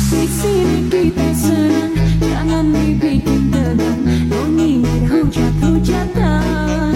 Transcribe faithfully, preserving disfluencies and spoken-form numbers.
Di sini kita senang, jangan dibikin tegang. Nyanyi hujat-hujatan.